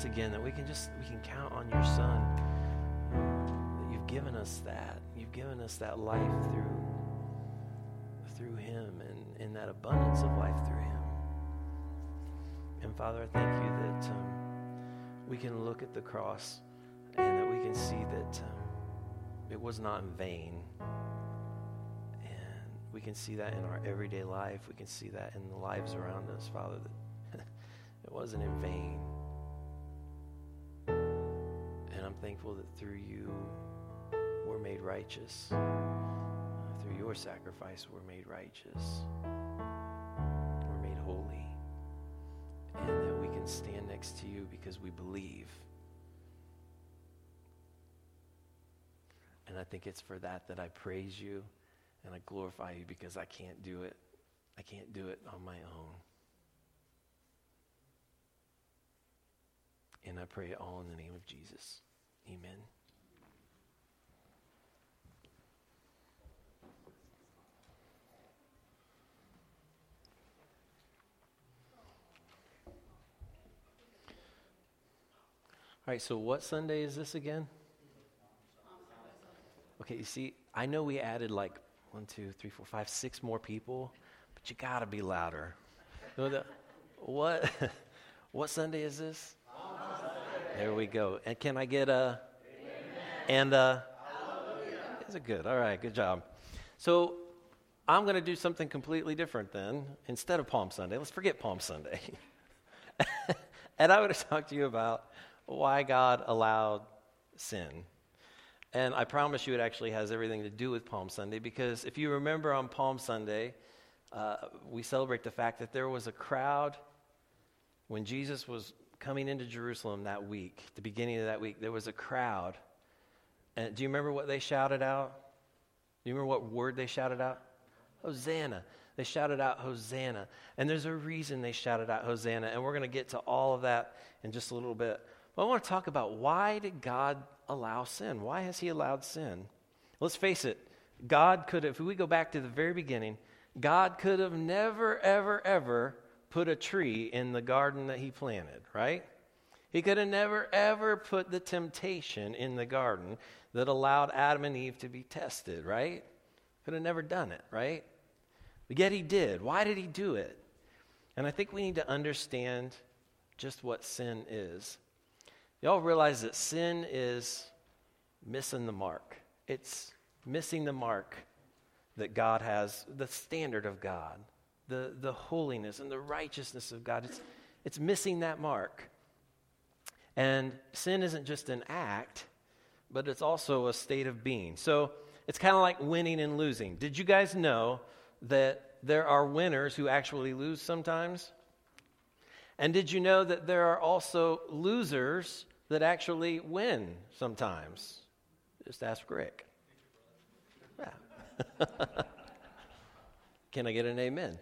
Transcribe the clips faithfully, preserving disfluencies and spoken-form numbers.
once again that we can just, we can count on your Son, that you've given us that. You've given us that life through, through him and, and that abundance of life through him. And Father, I thank you that um, we can look at the cross and that we can see that um, it was not in vain. And we can see that in our everyday life. We can see that in the lives around us, Father, that it wasn't in vain. And I'm thankful that through you, we're made righteous. Through your sacrifice, we're made righteous. We're made holy. And that we can stand next to you because we believe. And I think it's for that that I praise you and I glorify you, because I can't do it. I can't do it on my own. And I pray it all in the name of Jesus. Amen. All right, so what Sunday is this again? Okay, you see, I know we added like one, two, three, four, five, six more people, but you gotta be louder. You know the, what, what Sunday is this? There we go. And can I get a, Amen. And a, Hallelujah. Is it good? All right, good job. So I'm going to do something completely different then. Instead of Palm Sunday, let's forget Palm Sunday. And I want to talk to you about why God allowed sin. And I promise you it actually has everything to do with Palm Sunday, because if you remember on Palm Sunday, uh, we celebrate the fact that there was a crowd when Jesus was coming into Jerusalem that week, the beginning of that week. There was a crowd. And do you remember what they shouted out? Do you remember what word they shouted out? Hosanna. They shouted out Hosanna. And there's a reason they shouted out Hosanna, and we're going to get to all of that in just a little bit. But I want to talk about, why did God allow sin? Why has he allowed sin? Let's face it, God could have, if we go back to the very beginning, God could have never, ever, ever put a tree in the garden that he planted, right? He could have never, ever put the temptation in the garden that allowed Adam and Eve to be tested, right? Could have never done it, right? But yet he did. Why did he do it? And I think we need to understand just what sin is. Y'all realize that sin is missing the mark. It's missing the mark that God has, the standard of God, the, the holiness and the righteousness of God. It's, it's missing that mark. And sin isn't just an act, but it's also a state of being. So it's kind of like winning and losing. Did you guys know that there are winners who actually lose sometimes? And did you know that there are also losers that actually win sometimes? Just ask Rick. Yeah. Can I get an amen?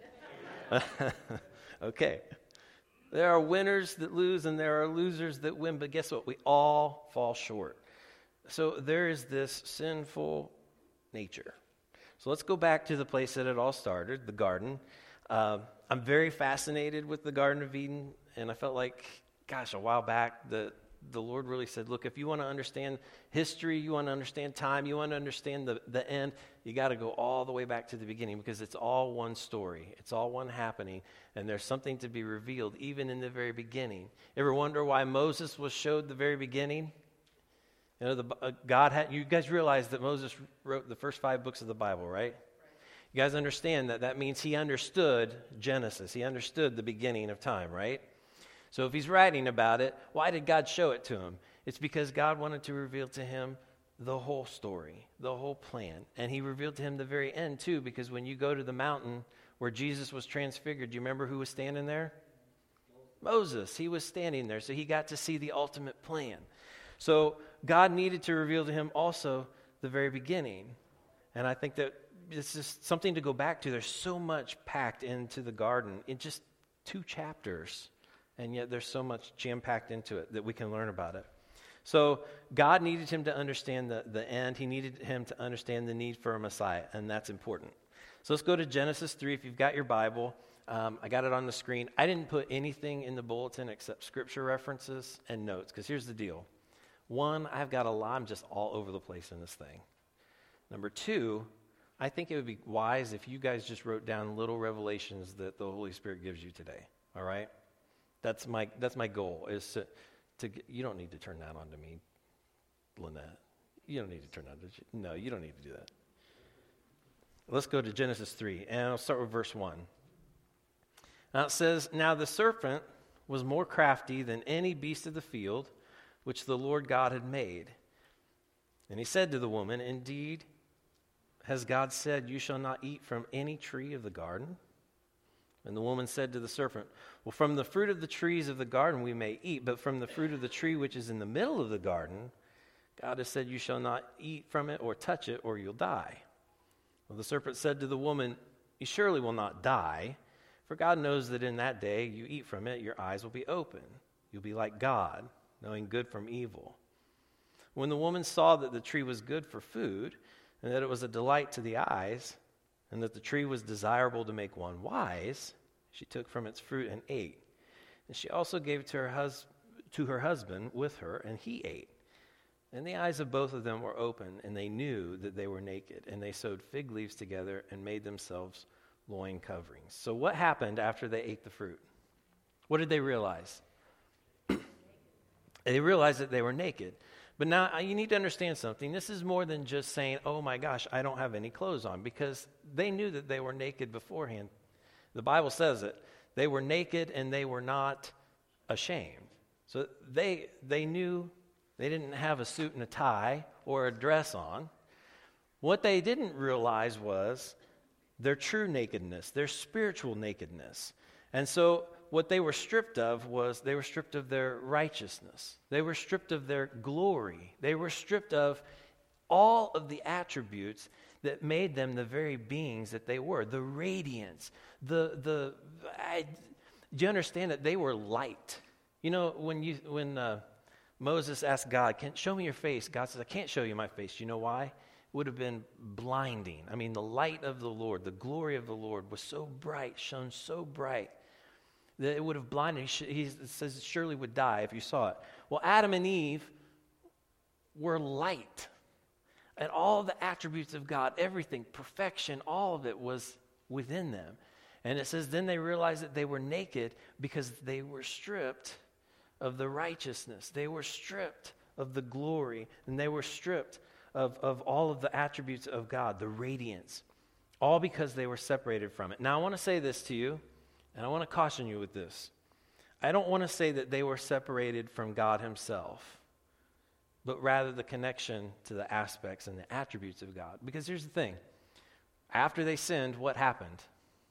Okay. There are winners that lose and there are losers that win, but guess what? We all fall short. So there is this sinful nature. So let's go back to the place that it all started, the garden. Uh, I'm very fascinated with the Garden of Eden, and I felt like, gosh, a while back, the the Lord really said, look, if you want to understand history, you want to understand time, you want to understand the, the end, you got to go all the way back to the beginning, because it's all one story. It's all one happening, and there's something to be revealed even in the very beginning. Ever wonder why Moses was showed the very beginning? You know, the, uh, God had, you guys realize that Moses wrote the first five books of the Bible, right? You guys understand that that means he understood Genesis. He understood the beginning of time, right? So if he's writing about it, why did God show it to him? It's because God wanted to reveal to him the whole story, the whole plan. And he revealed to him the very end too, because when you go to the mountain where Jesus was transfigured, do you remember who was standing there? Moses. He was standing there, so he got to see the ultimate plan. So God needed to reveal to him also the very beginning. And I think that it's just something to go back to. There's so much packed into the garden in just two chapters. And yet there's so much jam-packed into it that we can learn about it. So God needed him to understand the, the end. He needed him to understand the need for a Messiah, and that's important. So let's go to Genesis three. If you've got your Bible, Um, I got it on the screen. I didn't put anything in the bulletin except scripture references and notes, because here's the deal. One, I've got a lot. I'm just all over the place in this thing. Number two, I think it would be wise if you guys just wrote down little revelations that the Holy Spirit gives you today. All right? That's my that's my goal. Is to, to get, you don't need to turn that on to me, Lynette. You don't need to turn that on to you. No, you don't need to do that. Let's go to Genesis three, and I'll start with verse one. Now it says, "Now the serpent was more crafty than any beast of the field which the Lord God had made. And he said to the woman, 'Indeed, has God said, you shall not eat from any tree of the garden?' And the woman said to the serpent, 'Well, from the fruit of the trees of the garden we may eat, but from the fruit of the tree which is in the middle of the garden, God has said, you shall not eat from it or touch it, or you'll die.' Well, the serpent said to the woman, 'You surely will not die, for God knows that in that day you eat from it, your eyes will be open. You'll be like God, knowing good from evil.' When the woman saw that the tree was good for food, and that it was a delight to the eyes, and that the tree was desirable to make one wise, she took from its fruit and ate. And she also gave it to her, hus- to her husband with her, and he ate. And the eyes of both of them were open, and they knew that they were naked, and they sewed fig leaves together and made themselves loin coverings." So what happened after they ate the fruit? What did they realize? They realized that they were naked. But now you need to understand something. This is more than just saying, oh my gosh, I don't have any clothes on, because they knew that they were naked beforehand. The Bible says it. They were naked and they were not ashamed. So they they knew they didn't have a suit and a tie or a dress on. What they didn't realize was their true nakedness, their spiritual nakedness. And so what they were stripped of was they were stripped of their righteousness. They were stripped of their glory. They were stripped of all of the attributes that made them the very beings that they were. The radiance, the, the, I, do you understand that they were light? You know, when you, when uh, Moses asked God, "Can show me your face?" God says, "I can't show you my face." You know why? It would have been blinding. I mean, the light of the Lord, the glory of the Lord was so bright, shone so bright, that it would have blinded. He says it surely would die if you saw it. Well, Adam and Eve were light. And all the attributes of God, everything, perfection, all of it was within them. And it says then they realized that they were naked because they were stripped of the righteousness. They were stripped of the glory. And they were stripped of, of all of the attributes of God, the radiance. All because they were separated from it. Now I want to say this to you. And I want to caution you with this. I don't want to say that they were separated from God himself, but rather the connection to the aspects and the attributes of God. Because here's the thing. After they sinned, what happened?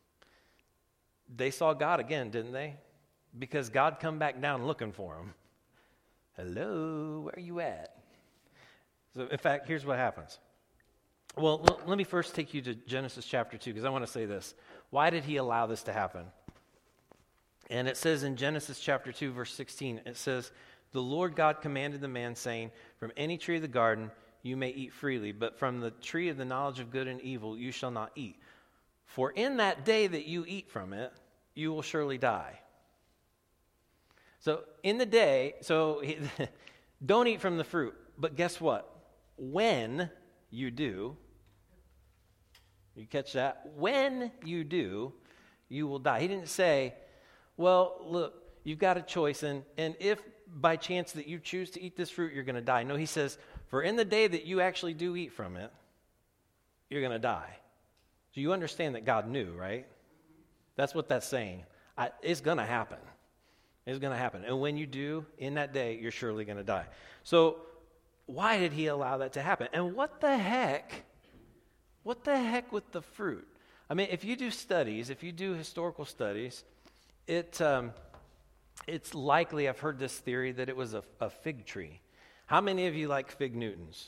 They saw God again, didn't they? Because God come back down looking for them. Hello, where are you at? So in fact, here's what happens. Well, l- let me first take you to Genesis chapter two, because I want to say this. Why did he allow this to happen? And it says in Genesis chapter two, verse sixteen, it says, "The Lord God commanded the man, saying, from any tree of the garden you may eat freely, but from the tree of the knowledge of good and evil you shall not eat. For in that day that you eat from it, you will surely die." So in the day, so he, don't eat from the fruit. But guess what? When you do, you catch that? When you do, you will die. He didn't say, well, look, you've got a choice, and, and if by chance that you choose to eat this fruit, you're going to die. No, he says, for in the day that you actually do eat from it, you're going to die. So you understand that God knew, right? That's what that's saying. I, it's going to happen. It's going to happen. And when you do, in that day, you're surely going to die. So why did he allow that to happen? And what the heck, what the heck with the fruit? I mean, if you do studies, if you do historical studies, it um, it's likely, I've heard this theory, that it was a, a fig tree. How many of you like fig Newtons?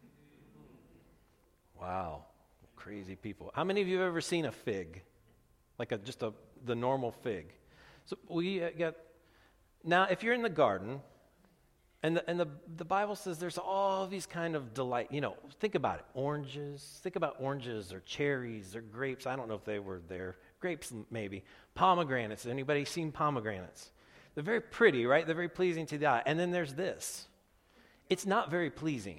Wow, crazy people. How many of you have ever seen a fig? Like a just a the normal fig. So we got, now if you're in the garden, and the, and the, the Bible says there's all these kind of delight, you know, think about it. Oranges, think about oranges or cherries or grapes. I don't know if they were there grapes maybe, pomegranates. Anybody seen pomegranates? They're very pretty, right? They're very pleasing to the eye. And then there's this. It's not very pleasing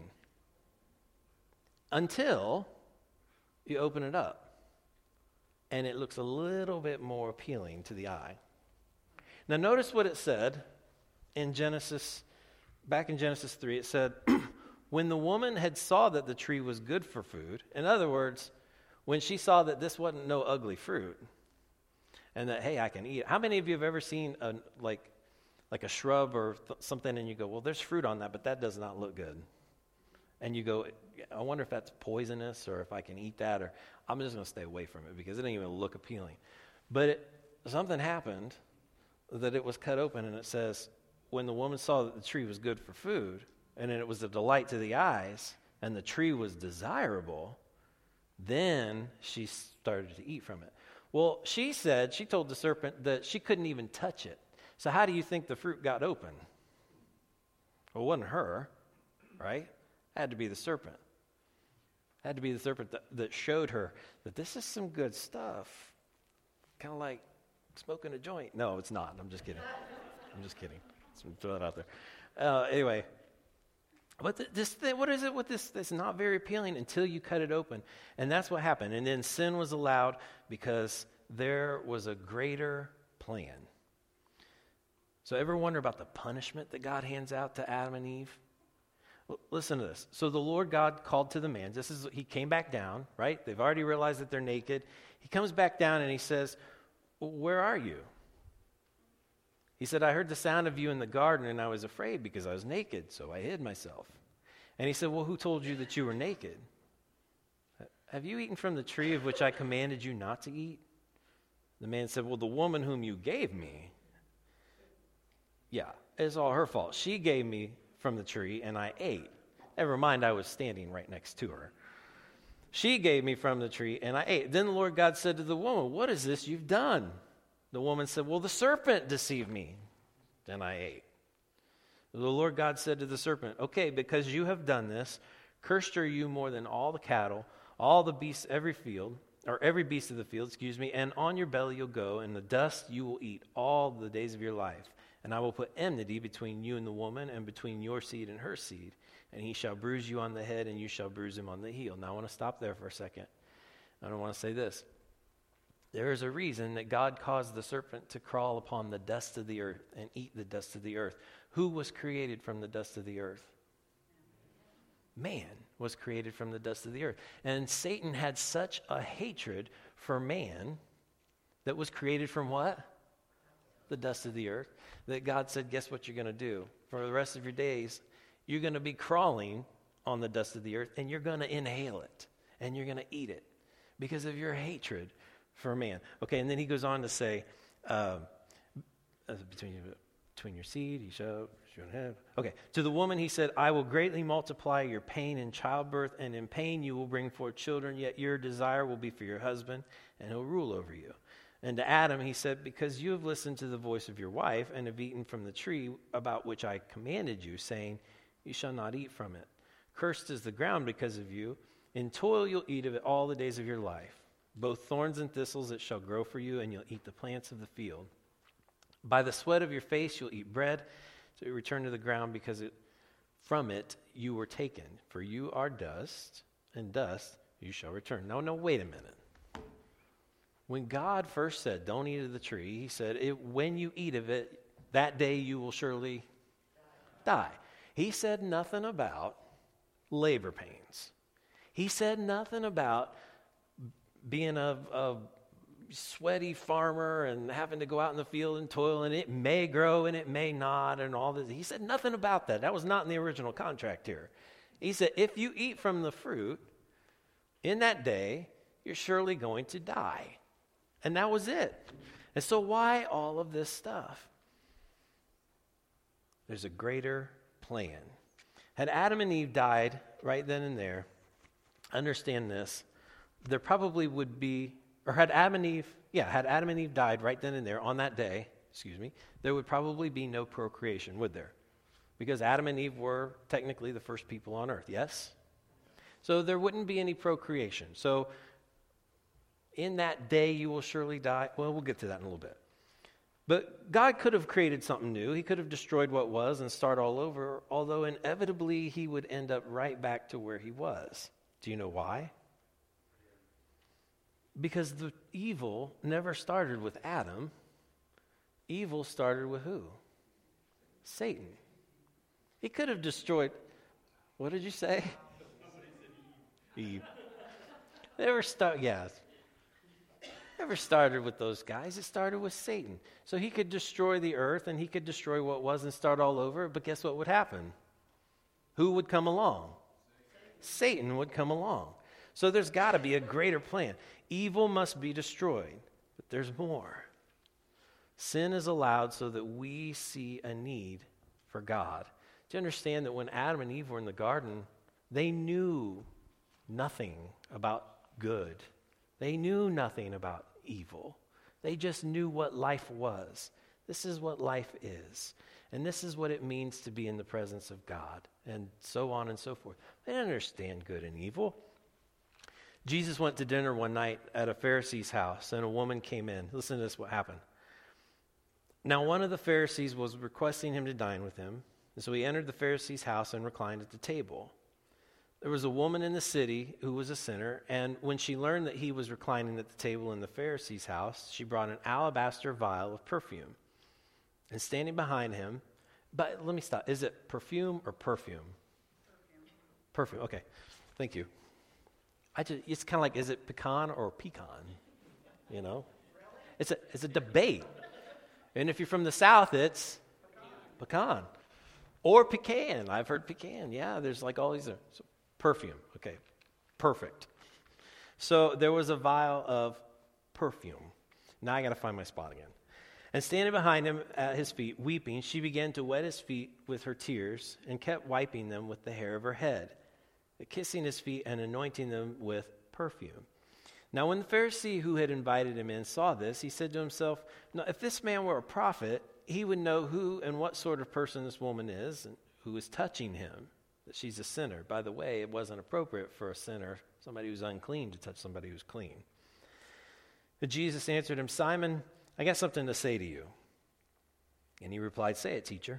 until you open it up and it looks a little bit more appealing to the eye. Now notice what it said in Genesis, back in Genesis three, it said, when the woman had saw that the tree was good for food, in other words, when she saw that this wasn't no ugly fruit, and that, hey, I can eat it. How many of you have ever seen a, like, like a shrub or th- something, and you go, well, there's fruit on that, but that does not look good. And you go, I wonder if that's poisonous or if I can eat that, or I'm just going to stay away from it because it doesn't even look appealing. But it, something happened that it was cut open, and it says, when the woman saw that the tree was good for food, and it was a delight to the eyes, and the tree was desirable, then she started to eat from it. Well, she said, she told the serpent that she couldn't even touch it. So how do you think the fruit got open? Well, it wasn't her, right? It had to be the serpent. It had to be the serpent that, that showed her that this is some good stuff. Kind of like smoking a joint. No, it's not. I'm just kidding. I'm just kidding. So throw that out there. Uh, anyway. But th- this thing, what is it with this? It's not very appealing until you cut it open. And that's what happened. And then sin was allowed because there was a greater plan. So ever wonder about the punishment that God hands out to Adam and Eve? L- listen to this. So the Lord God called to the man. This is, he came back down, right? They've already realized that they're naked. He comes back down and he says, where are you? He said, I heard the sound of you in the garden, and I was afraid because I was naked, so I hid myself. And he said, well, who told you that you were naked? Have you eaten from the tree of which I commanded you not to eat? The man said, well, the woman whom you gave me, yeah, it's all her fault. She gave me from the tree, and I ate. Never mind, I was standing right next to her. She gave me from the tree, and I ate. Then the Lord God said to the woman, what is this you've done? The woman said, well, the serpent deceived me. Then I ate. The Lord God said to the serpent, okay, because you have done this, cursed are you more than all the cattle, all the beasts, every field, or every beast of the field, excuse me, and on your belly you'll go, and the dust you will eat all the days of your life. And I will put enmity between you and the woman, and between your seed and her seed. And he shall bruise you on the head, and you shall bruise him on the heel. Now I want to stop there for a second. I don't want to say this. There is a reason that God caused the serpent to crawl upon the dust of the earth and eat the dust of the earth. Who was created from the dust of the earth? Man was created from the dust of the earth. And Satan had such a hatred for man that was created from what? The dust of the earth. That God said, guess what you're going to do? For the rest of your days, you're going to be crawling on the dust of the earth, and you're going to inhale it, and you're going to eat it because of your hatred for man. Okay, and then he goes on to say, uh, between, between your seed, you shall, you have. Okay, to the woman he said, I will greatly multiply your pain in childbirth, and in pain you will bring forth children, yet your desire will be for your husband, and he'll rule over you. And to Adam he said, because you have listened to the voice of your wife, and have eaten from the tree about which I commanded you, saying, you shall not eat from it. Cursed is the ground because of you. In toil you'll eat of it all the days of your life. Both thorns and thistles it shall grow for you, and you'll eat the plants of the field. By the sweat of your face you'll eat bread, so you return to the ground, because it, from it you were taken. For you are dust, and dust you shall return. No, no, wait a minute. When God first said, don't eat of the tree, he said, it, when you eat of it, that day you will surely die. He said nothing about labor pains. He said nothing about being a, a sweaty farmer and having to go out in the field and toil, and it may grow and it may not, and all this. He said nothing about that. That was not in the original contract here. He said, if you eat from the fruit, in that day, you're surely going to die. And that was it. And so why all of this stuff? There's a greater plan. Had Adam and Eve died right then and there, understand this, there probably would be, or had Adam and Eve, yeah, had Adam and Eve died right then and there on that day, excuse me, there would probably be no procreation, would there? Because Adam and Eve were technically the first people on earth, yes? So there wouldn't be any procreation. So In that day you will surely die. Well, we'll get to that in a little bit. But God could have created something new. He could have destroyed what was and start all over, although inevitably he would end up right back to where he was. Do you know why? Because the evil never started with Adam. Evil started with who? Satan. He could have destroyed, what did you say? Eve. Never start, yes. Never started with those guys. It started with Satan. So he could destroy the earth and he could destroy what was and start all over. But guess what would happen? Who would come along? Satan would come along. So there's got to be a greater plan. Evil must be destroyed. But there's more. Sin is allowed so that we see a need for God. Do you understand that when Adam and Eve were in the garden, they knew nothing about good. They knew nothing about evil. They just knew what life was. This is what life is. And this is what it means to be in the presence of God. And so on and so forth. They didn't understand good and evil. Jesus went to dinner one night at a Pharisee's house, and a woman came in. Listen to this, what happened. Now one of the Pharisees was requesting him to dine with him. And so he entered the Pharisee's house and reclined at the table. There was a woman in the city who was a sinner, and when she learned that he was reclining at the table in the Pharisee's house, she brought an alabaster vial of perfume. And standing behind him, but let me stop. Is it perfume or perfume? Perfume. Perfume, okay. Thank you. I just, it's kind of like, is it pecan or pecan? You know? It's a, it's a debate. And if you're from the South, it's pecan. Or pecan. I've heard pecan. Yeah, there's like all these. So perfume. Okay, perfect. So there was a vial of perfume. Now I got to find my spot again. And standing behind him at his feet, weeping, she began to wet his feet with her tears and kept wiping them with the hair of her head, kissing his feet and anointing them with perfume. Now when the Pharisee who had invited him in saw this, he said to himself, "Now, if this man were a prophet, he would know who and what sort of person this woman is and who is touching him, that she's a sinner." By the way, it wasn't appropriate for a sinner, somebody who's unclean, to touch somebody who's clean. But Jesus answered him, "Simon, I got something to say to you." And he replied, "Say it, teacher."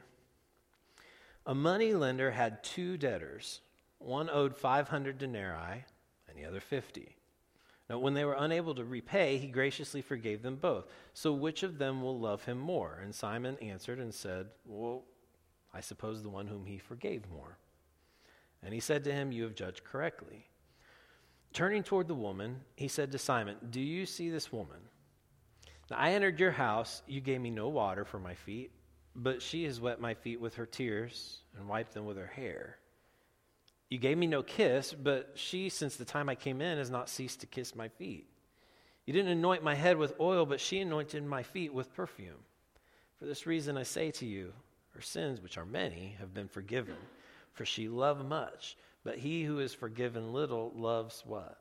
A money lender had two debtors. One owed five hundred denarii and the other fifty. Now, when they were unable to repay, he graciously forgave them both. So which of them will love him more? And Simon answered and said, "Well, I suppose the one whom he forgave more." And he said to him, "You have judged correctly." Turning toward the woman, he said to Simon, "Do you see this woman? Now, I entered your house. You gave me no water for my feet, but she has wet my feet with her tears and wiped them with her hair. You gave me no kiss, but she, since the time I came in, has not ceased to kiss my feet. You didn't anoint my head with oil, but she anointed my feet with perfume. For this reason I say to you, her sins, which are many, have been forgiven, for she loved much. But he who is forgiven little loves what?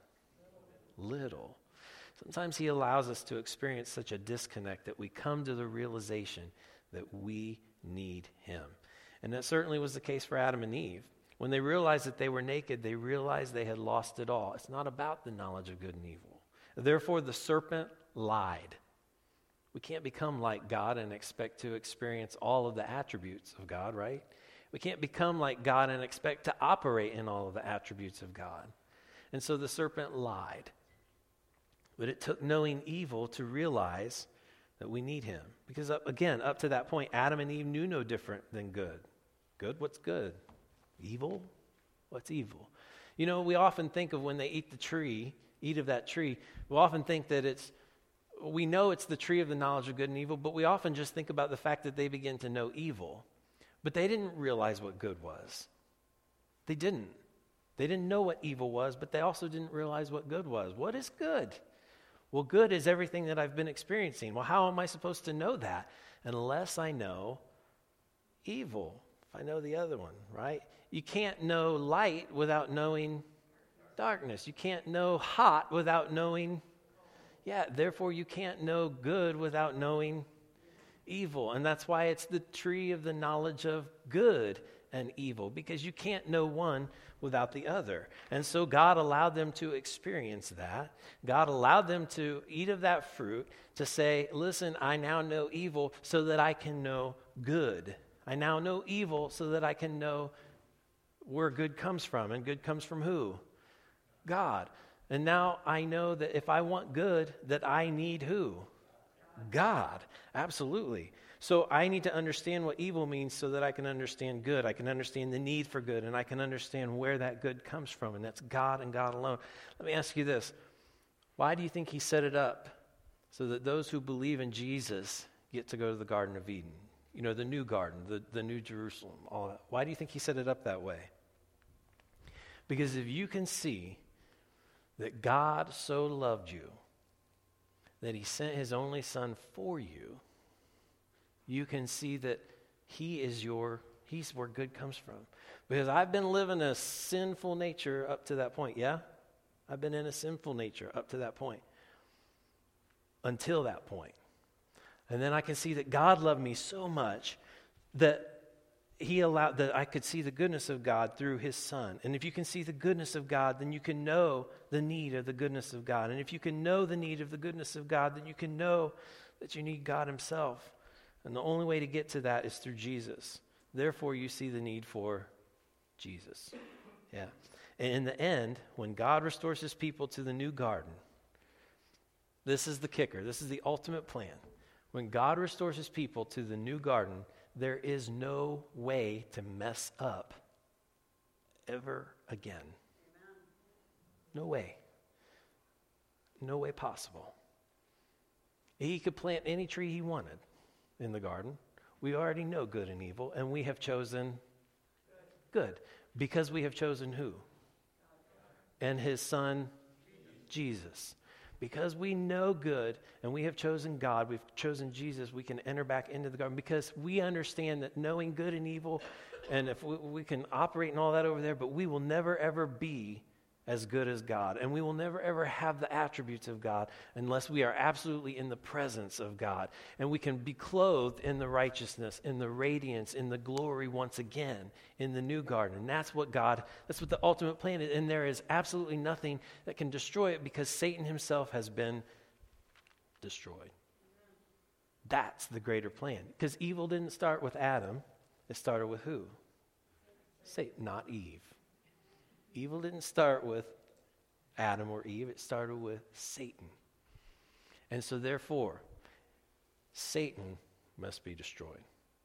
Little. Sometimes he allows us to experience such a disconnect that we come to the realization that we need him. And that certainly was the case for Adam and Eve. When they realized that they were naked, they realized they had lost it all. It's not about the knowledge of good and evil. Therefore, the serpent lied. We can't become like God and expect to experience all of the attributes of God, right? We can't become like God and expect to operate in all of the attributes of God. And so the serpent lied. But it took knowing evil to realize that we need him. Because, up, again, up to that point, Adam and Eve knew no different than good. Good, what's good? Evil? What's evil? You know, we often think of when they eat the tree, eat of that tree, we often think that it's, we know it's the tree of the knowledge of good and evil, but we often just think about the fact that they begin to know evil. But they didn't realize what good was. They didn't. They didn't know what evil was, but they also didn't realize what good was. What is good? Well, good is everything that I've been experiencing. Well, how am I supposed to know that? Unless I know evil. If I know the other one, right? You can't know light without knowing darkness. You can't know hot without knowing, yeah, therefore you can't know good without knowing evil. And that's why it's the tree of the knowledge of good and evil, because you can't know one without the other. And so God allowed them to experience that. God allowed them to eat of that fruit to say, listen, I now know evil so that I can know good. I now know evil so that I can know where good comes from. And good comes from who? God. And now I know that if I want good, that I need who? God. Absolutely. So I need to understand what evil means so that I can understand good. I can understand the need for good, and I can understand where that good comes from, and that's God and God alone. Let me ask you this. Why do you think he set it up so that those who believe in Jesus get to go to the Garden of Eden? You know, the new garden, the, the new Jerusalem, all that. Why do you think he set it up that way? Because if you can see that God so loved you that he sent his only son for you, you can see that he is your, he's where good comes from. Because I've been living a sinful nature up to that point, yeah? I've been in a sinful nature up to that point. Until that point. And then I can see that God loved me so much that he allowed, that I could see the goodness of God through his son. And if you can see the goodness of God, then you can know the need of the goodness of God. And if you can know the need of the goodness of God, then you can know that you need God himself. And the only way to get to that is through Jesus. Therefore, you see the need for Jesus. Yeah. And in the end, when God restores his people to the new garden, this is the kicker. This is the ultimate plan. When God restores his people to the new garden, there is no way to mess up ever again. Amen. No way. No way possible. He could plant any tree he wanted in the garden. We already know good and evil, and we have chosen good. Because we have chosen who? And his son, Jesus. Because we know good and we have chosen God, we've chosen Jesus, we can enter back into the garden because we understand that knowing good and evil, and if we, we can operate and all that over there, but we will never ever be as good as God. And we will never ever have the attributes of God unless we are absolutely in the presence of God. And we can be clothed in the righteousness, in the radiance, in the glory once again in the new garden. And that's what God, that's what the ultimate plan is. And there is absolutely nothing that can destroy it because Satan himself has been destroyed. That's the greater plan. Because evil didn't start with Adam. It started with who? Satan, not Eve. Evil didn't start with Adam or Eve. It started with Satan. And so therefore, Satan must be destroyed.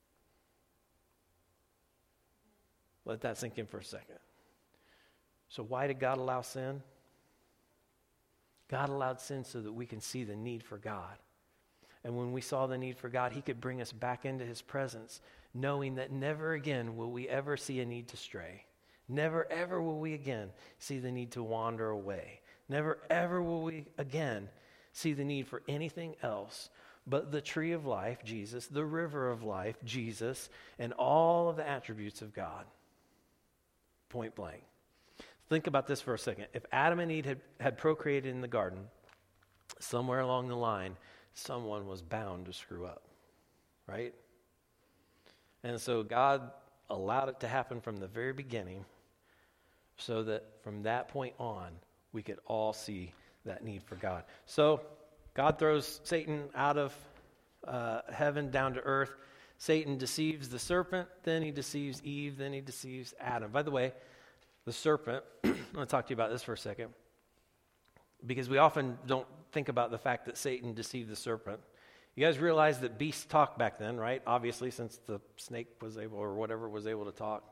Let that sink in for a second. So why did God allow sin? God allowed sin so that we can see the need for God. And when we saw the need for God, he could bring us back into his presence, knowing that never again will we ever see a need to stray. Never, ever will we again see the need to wander away. Never, ever will we again see the need for anything else but the tree of life, Jesus, the river of life, Jesus, and all of the attributes of God. Point blank. Think about this for a second. If Adam and Eve had, had procreated in the garden, somewhere along the line, someone was bound to screw up, right? And so God allowed it to happen from the very beginning, so that from that point on, we could all see that need for God. So God throws Satan out of uh, heaven down to earth. Satan deceives the serpent, then he deceives Eve, then he deceives Adam. By the way, the serpent, I'm going to talk to you about this for a second, because we often don't think about the fact that Satan deceived the serpent. You guys realize that beasts talked back then, right? Obviously, since the snake was able, or whatever was able to talk.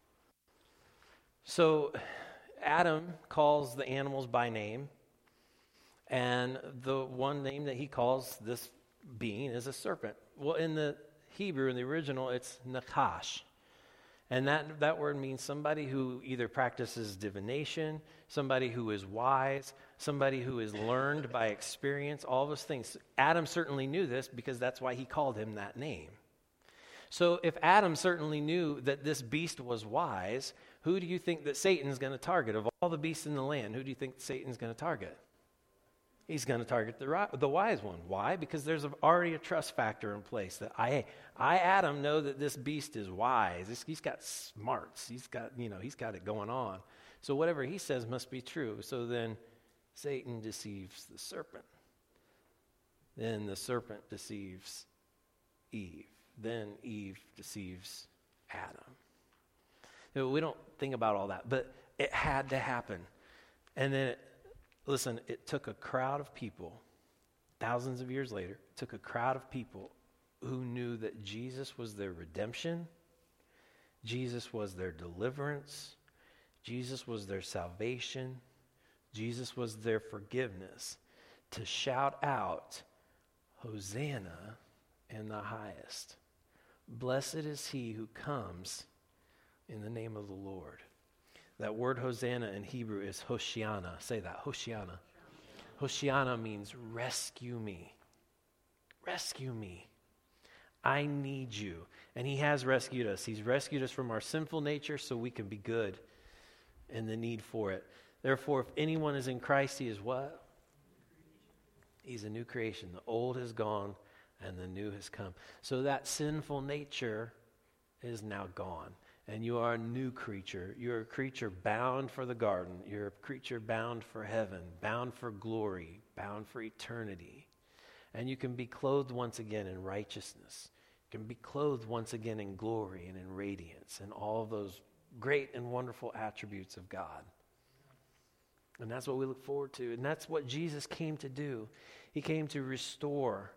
So Adam calls the animals by name, and the one name that he calls this being is a serpent. Well, in the Hebrew, in the original, it's Nakash. And that, that word means somebody who either practices divination, somebody who is wise, somebody who is learned by experience, all those things. Adam certainly knew this because that's why he called him that name. So if Adam certainly knew that this beast was wise, who do you think that Satan's going to target? Of all the beasts in the land, who do you think Satan's going to target? he's going to target the, ri- the wise one. Why? Because there's already a trust factor in place that I, I, Adam, know that this beast is wise. He's, he's got smarts. He's got, you know, he's got it going on. So whatever he says must be true. So then Satan deceives the serpent. Then the serpent deceives Eve. Then Eve deceives Adam. You know, we don't think about all that, but it had to happen. And then, it, listen, it took a crowd of people, thousands of years later, it took a crowd of people who knew that Jesus was their redemption, Jesus was their deliverance, Jesus was their salvation, Jesus was their forgiveness, to shout out, Hosanna in the highest. Blessed is he who comes in the name of the Lord. That word Hosanna in Hebrew is Hoshiana. Say that, Hoshiana. Hoshiana means rescue me. Rescue me. I need you. And he has rescued us. He's rescued us from our sinful nature so we can be good and the need for it. Therefore, if anyone is in Christ, he is what? He's a new creation. The old has gone and the new has come. So that sinful nature is now gone. And you are a new creature. You're a creature bound for the garden. You're a creature bound for heaven, bound for glory, bound for eternity. And you can be clothed once again in righteousness. You can be clothed once again in glory and in radiance and all of those great and wonderful attributes of God. And that's what we look forward to. And that's what Jesus came to do. He came to restore.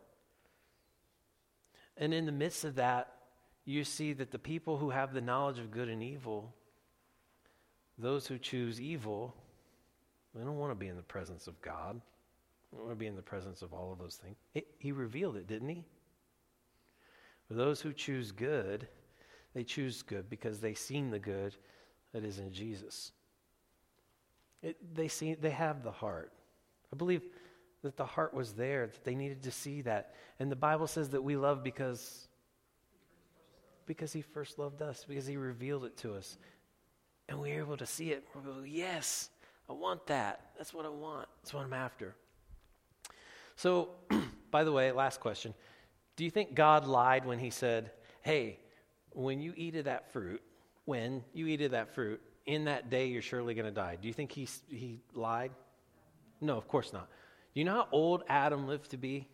And in the midst of that, you see that the people who have the knowledge of good and evil, those who choose evil, they don't want to be in the presence of God. They don't want to be in the presence of all of those things. It, he revealed it, didn't he? For those who choose good, they choose good because they've seen the good that is in Jesus. It, they see, they have the heart. I believe that the heart was there, that they needed to see that. And the Bible says that we love because, because he first loved us, because he revealed it to us. And we were able to see it. We're like, yes, I want that. That's what I want. That's what I'm after. So, by the way, last question. Do you think God lied when he said, hey, when you eat of that fruit, when you eat of that fruit, in that day you're surely going to die? Do you think he, he lied? No, of course not. Do you know how old Adam lived to be?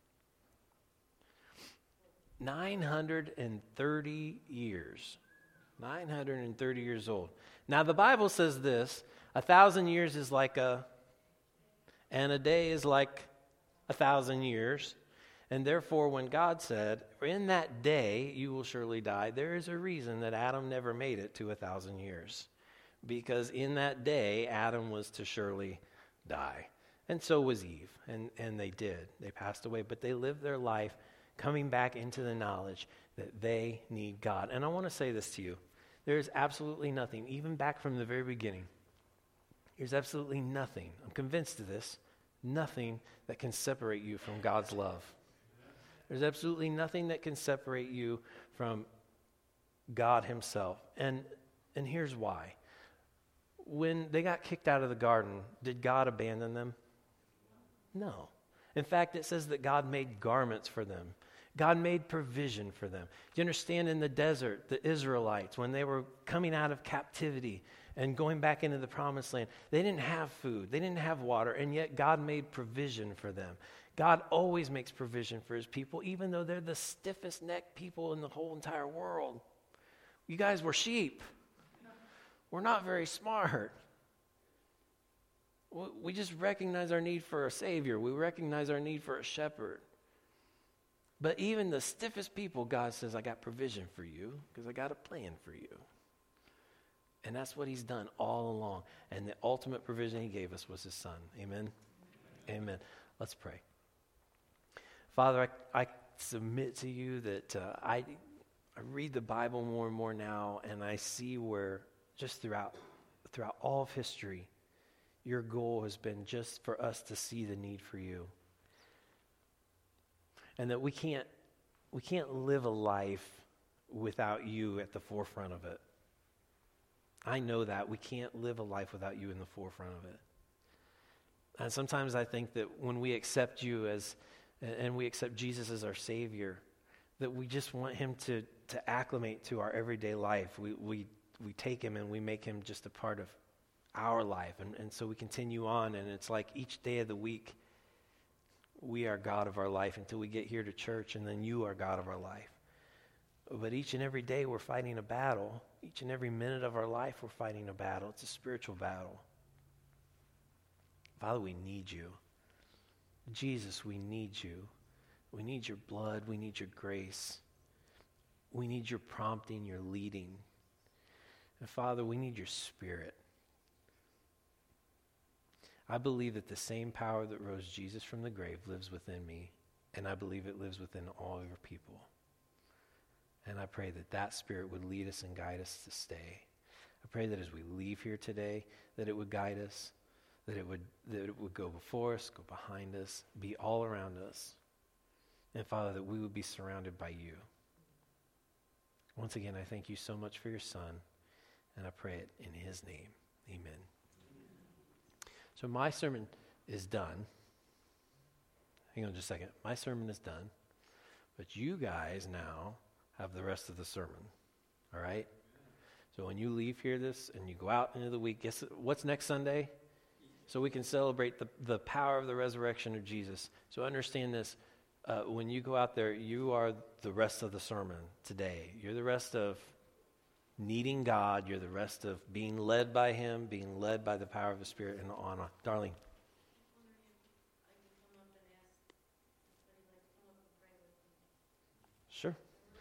nine hundred thirty years. nine hundred thirty years old. Now the Bible says this, a thousand years is like a, and a day is like a thousand years. And therefore, when God said, in that day you will surely die, there is a reason that Adam never made it to a thousand years. Because in that day, Adam was to surely die. And so was Eve. And, and they did. They passed away. But they lived their life coming back into the knowledge that they need God. And I want to say this to you. There is absolutely nothing, even back from the very beginning, there's absolutely nothing, I'm convinced of this, nothing that can separate you from God's love. There's absolutely nothing that can separate you from God himself. And and here's why. When they got kicked out of the garden, did God abandon them? No. In fact, it says that God made garments for them. God made provision for them. Do you understand, in the desert, the Israelites, when they were coming out of captivity and going back into the promised land, they didn't have food, they didn't have water, and yet God made provision for them. God always makes provision for his people, even though they're the stiffest necked people in the whole entire world. You guys were sheep. We're not very smart. We just recognize our need for a Savior. We recognize our need for a shepherd. But even the stiffest people, God says, I got provision for you because I got a plan for you. And that's what he's done all along. And the ultimate provision he gave us was his son. Amen? Amen. Amen. Let's pray. Father, I, I submit to you that uh, I, I read the Bible more and more now, and I see where just throughout throughout all of history, your goal has been just for us to see the need for you. And that we can't we can't live a life without you at the forefront of it. I know that. We can't live a life without you in the forefront of it. And sometimes I think that when we accept you as, and we accept Jesus as our Savior, that we just want him to, to acclimate to our everyday life. We, we, we take him and we make him just a part of our life. And, and so we continue on, and it's like each day of the week, we are God of our life until we get here to church, and then you are God of our life. But each and every day we're fighting a battle. Each and every minute of our life we're fighting a battle. It's a spiritual battle. Father, we need you. Jesus, we need you. We need your blood. We need your grace. We need your prompting, your leading. And Father, we need your Spirit. I believe that the same power that rose Jesus from the grave lives within me, and I believe it lives within all your people. And I pray that that Spirit would lead us and guide us to stay. I pray that as we leave here today, that it would guide us, that it would that it would go before us, go behind us, be all around us. And Father, that we would be surrounded by you. Once again, I thank you so much for your Son, and I pray it in his name. Amen. So my sermon is done. Hang on just a second. My sermon is done, but you guys now have the rest of the sermon, all right? So when you leave here this and you go out into the week, guess what's next Sunday? So we can celebrate the, the power of the resurrection of Jesus. So understand this. Uh, when you go out there, you are the rest of the sermon today. You're the rest of needing God. You're the rest of being led by him, being led by the power of the Spirit and on. Darlene. Sure.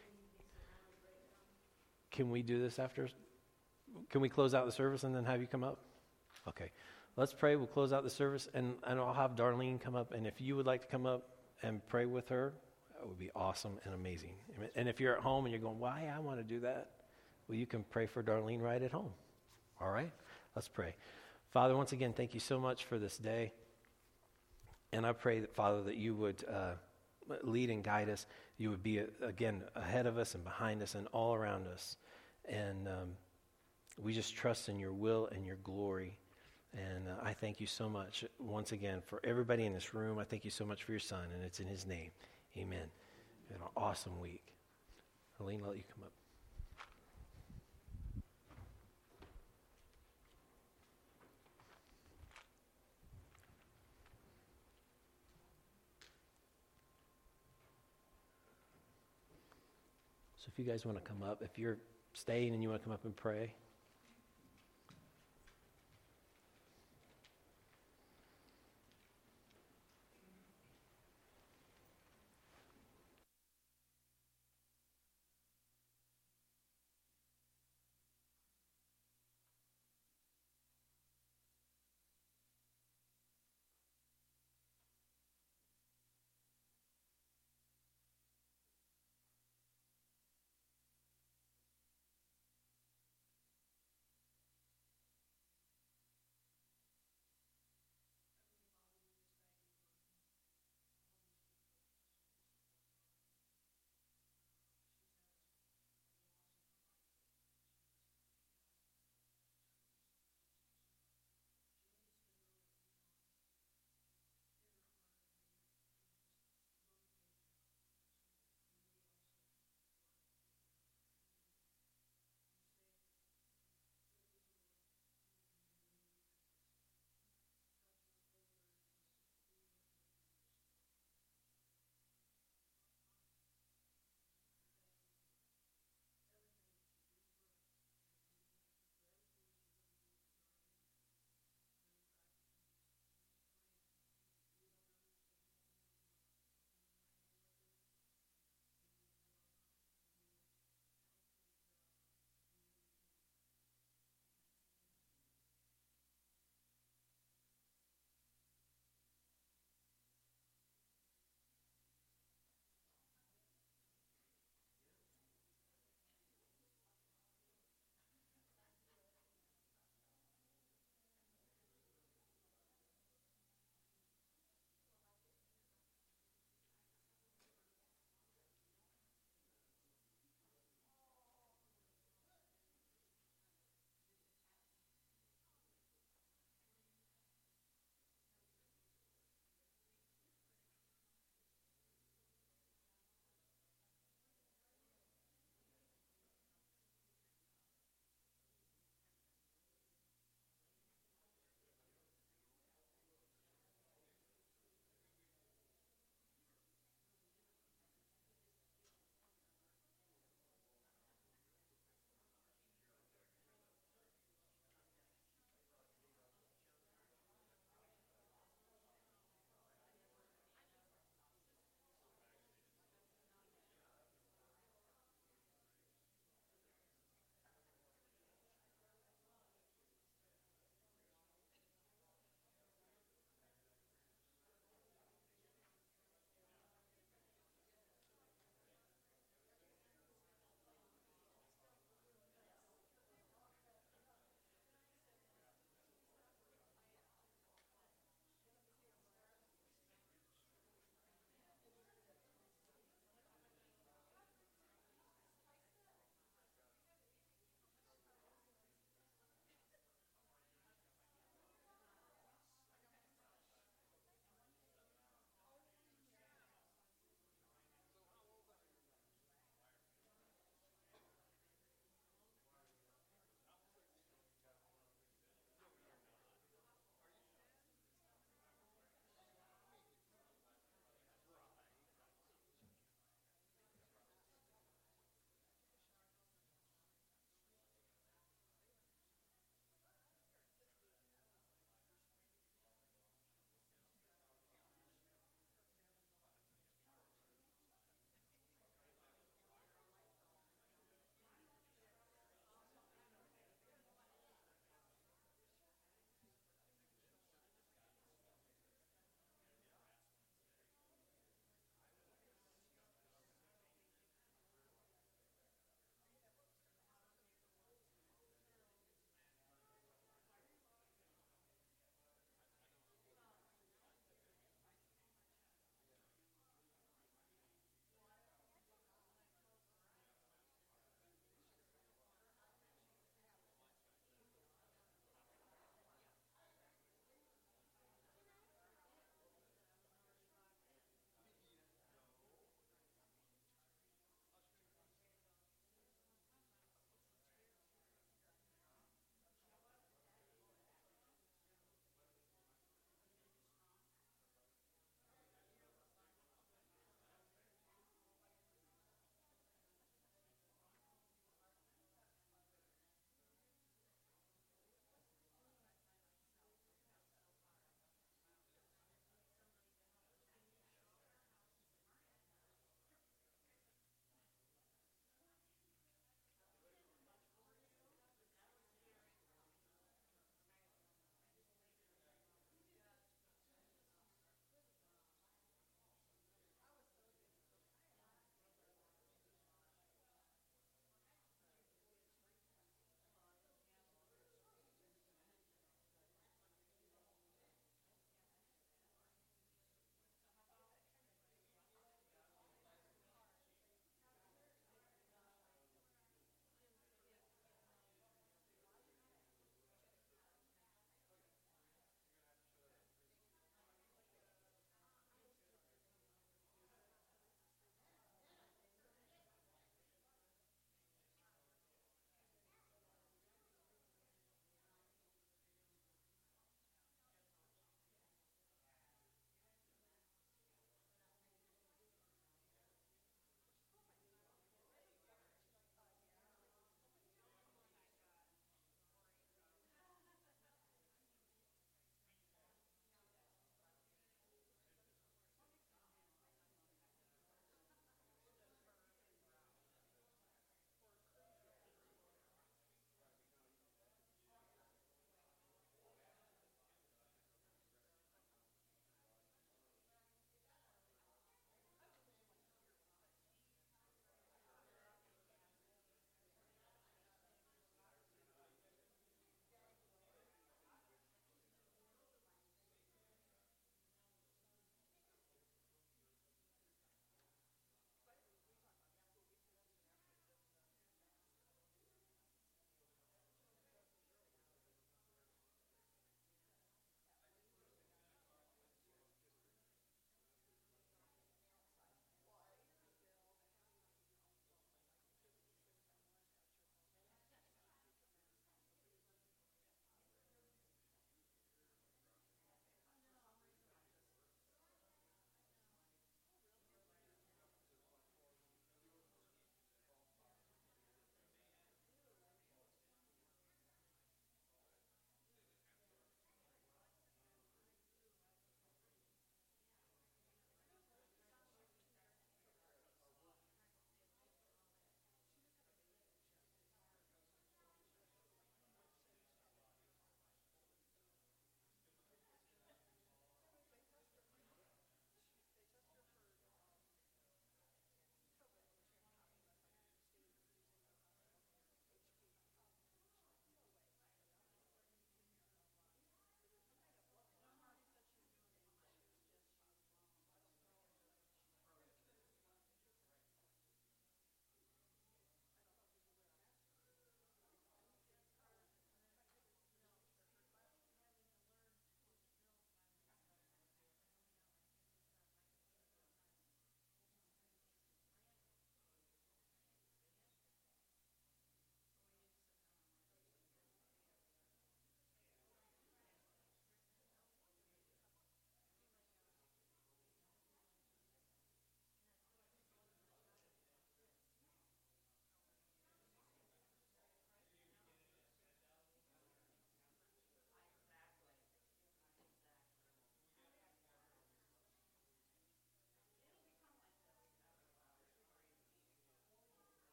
Can we do this after? Can we close out the service and then have you come up? Okay. Let's pray. We'll close out the service, and, and I'll have Darlene come up. And if you would like to come up and pray with her, that would be awesome and amazing. And if you're at home and you're going, why I want to do that? Well, you can pray for Darlene right at home. All right? Let's pray. Father, once again, thank you so much for this day. And I pray that, Father, that you would uh, lead and guide us. You would be, again, ahead of us and behind us and all around us. And um, we just trust in your will and your glory. And uh, I thank you so much, once again, for everybody in this room. I thank you so much for your Son, and it's in his name. Amen. Have an awesome week. Arlene, I'll let you come up. So if you guys want to come up, if you're staying and you want to come up and pray,